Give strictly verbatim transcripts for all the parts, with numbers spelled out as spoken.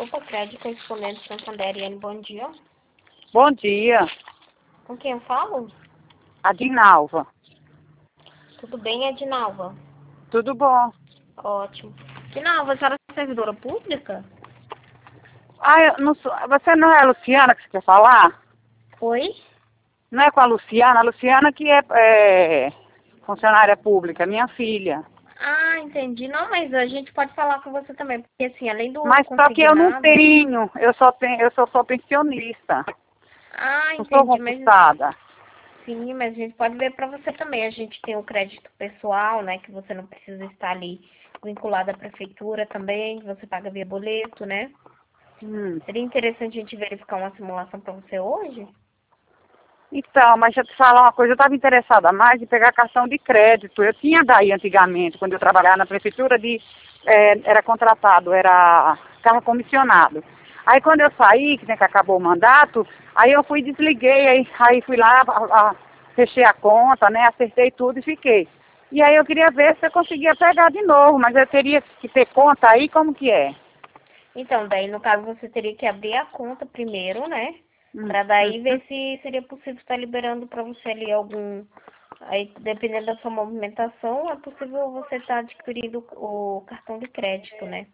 Opa, Crédito Correspondente Santander, Iane, bom dia. Bom dia, Com quem eu falo? Adinalva. Tudo bem, Edinalva? Tudo bom? Ótimo. Edinalva, a senhora é servidora pública? Ah, eu não sou, você não é a Luciana que você quer falar? Oi? Não é com a Luciana? A Luciana que é, é funcionária pública, minha filha. Ah, entendi. Não, mas a gente pode falar com você também, porque assim, além do Mas só que eu não consignado... tenho, eu só tenho, eu sou só pensionista. Ah, Não sou entendi, mas... concursada. Sim, mas a gente pode ver para você também. A gente tem o crédito pessoal, né, que você não precisa estar ali vinculado à prefeitura também, que você paga via boleto, né? Hum. Seria interessante a gente verificar uma simulação para você hoje? Então, mas deixa eu te falar uma coisa, eu estava interessada mais em pegar cartão de crédito. Eu tinha daí antigamente, quando eu trabalhava na prefeitura, de, é, era contratado, era carro comissionado. Aí quando eu saí, que, né, que acabou o mandato, aí eu fui e desliguei, aí, aí fui lá, a, a, fechei a conta, né, acertei tudo e fiquei. E aí eu queria ver se eu conseguia pegar de novo, mas eu teria que ter conta aí, como que é? Então, daí no caso você teria que abrir a conta primeiro, né? Hum, Para daí hum, ver se seria possível estar liberando para você ali algum. Aí, dependendo da sua movimentação, é possível você estar adquirindo o cartão de crédito, né?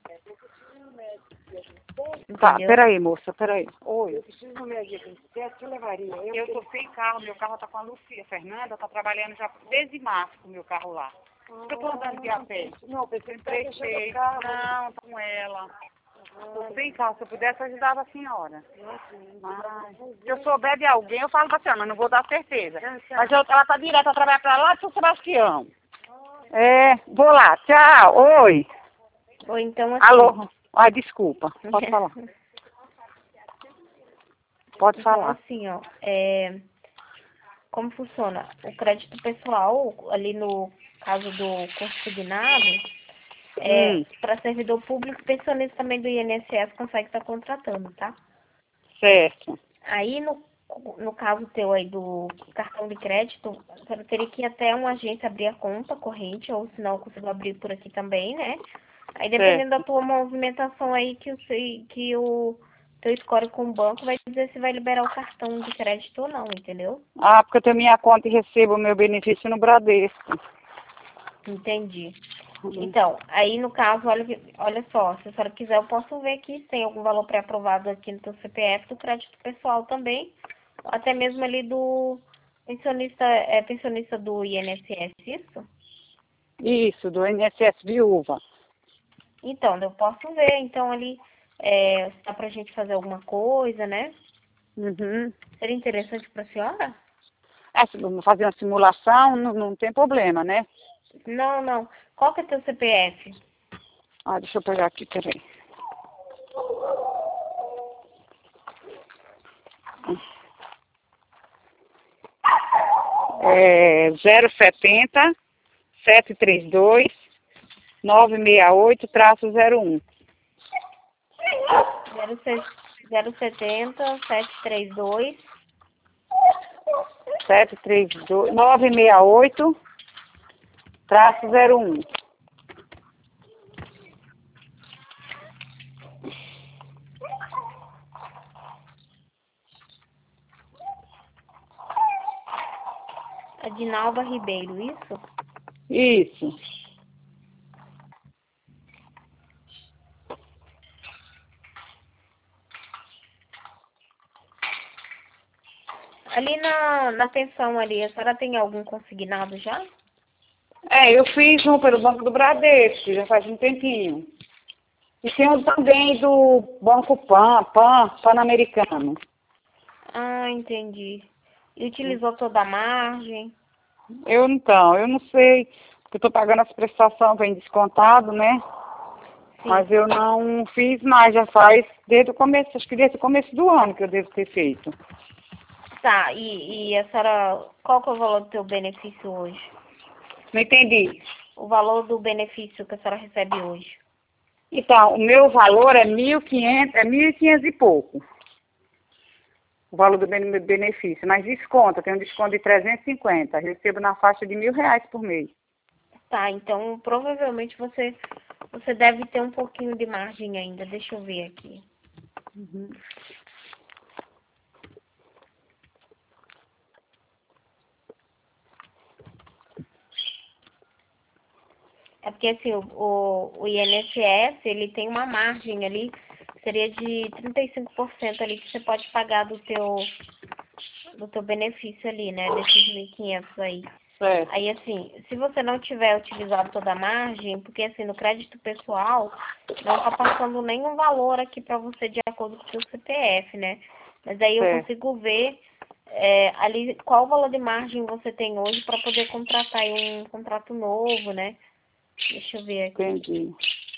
Tá, Entendeu? peraí, moça, peraí. Oi. Eu preciso de um médico aqui, que levaria? Eu, eu tô sem carro, meu carro tá com a Lucia. Fernanda tá trabalhando já desde março com o meu carro lá. Ah, eu tô andando de a pé. Não, eu pensei em preencher. Não, tá com ela. Tô sem carro, se eu pudesse, eu ajudava a senhora. Ah, se eu souber de alguém, eu falo pra senhora, mas não vou dar certeza. Mas eu, ela tá direto a trabalhar pra lá de São Sebastião. É, vou lá, tchau, oi. Ou então assim. Alô? Ai, desculpa, pode falar. Pode Então, falar. assim, ó, é, como funciona? O crédito pessoal, ali no caso do consignado, é, Hum, para servidor público, pensionista também do I N S S consegue estar contratando, tá? certo. Aí, no, no caso teu aí do cartão de crédito, você teria que ir até uma agência abrir a conta corrente, ou se não, eu consigo abrir por aqui também, né? Aí, dependendo da Certo. tua movimentação aí, que o, se- que o teu score com o banco vai dizer se vai liberar o cartão de crédito ou não, entendeu? Ah, porque eu tenho minha conta e recebo o meu benefício no Bradesco. Entendi. Uhum. Então, aí no caso, olha, que- olha só, se a senhora quiser, eu posso ver aqui se tem algum valor pré-aprovado aqui no teu C P F, do crédito pessoal também, ou até mesmo ali do pensionista, é pensionista do I N S S, isso? Isso, do I N S S viúva. Então, eu posso ver, então ali, é, se dá pra gente fazer alguma coisa, né? Uhum. Seria interessante pra senhora? É, se eu fazer uma simulação, não, não tem problema, né? Não, não. Qual que é teu C P F? Ah, deixa eu pegar aqui, peraí. É zero setenta, sete três dois, nove seis oito, traço zero um. zero setenta, sete três dois. sete três dois, nove seis oito, traço zero um. Adinalva Ribeiro, isso? Isso. Ali na, na pensão ali, a senhora tem algum consignado já? É, eu fiz um pelo Banco do Bradesco, já faz um tempinho. E tem um também do Banco Pan, Pan, Pan-Americano. Ah, entendi. E utilizou toda a margem? Eu então, eu não sei, porque eu tô pagando as prestações, vem descontado, né? Sim. Mas eu não fiz mais, já faz desde o começo, acho que desde o começo do ano que eu devo ter feito. Tá, e, e a senhora, qual que é o valor do teu benefício hoje? Não entendi. O valor do benefício que a senhora recebe hoje? Então, o meu valor é mil e quinhentos, é mil e quinhentos e pouco. O valor do bene- benefício, mas desconto, tem um desconto de trezentos e cinquenta. Eu recebo na faixa de mil reais por mês. Tá, então provavelmente você, você deve ter um pouquinho de margem ainda. Deixa eu ver aqui. Uhum. É porque assim, o, o, o I N S S, ele tem uma margem ali, seria de trinta e cinco por cento ali que você pode pagar do teu, do teu benefício ali, né? Desses mil e quinhentos aí. É. Aí assim, se você não tiver utilizado toda a margem, porque assim, no crédito pessoal, não tá passando nenhum valor aqui pra você de acordo com o seu C P F, né? Mas aí eu É. consigo ver é, ali qual valor de margem você tem hoje para poder contratar aí um contrato novo, né? Deixa eu ver aqui. Entendi.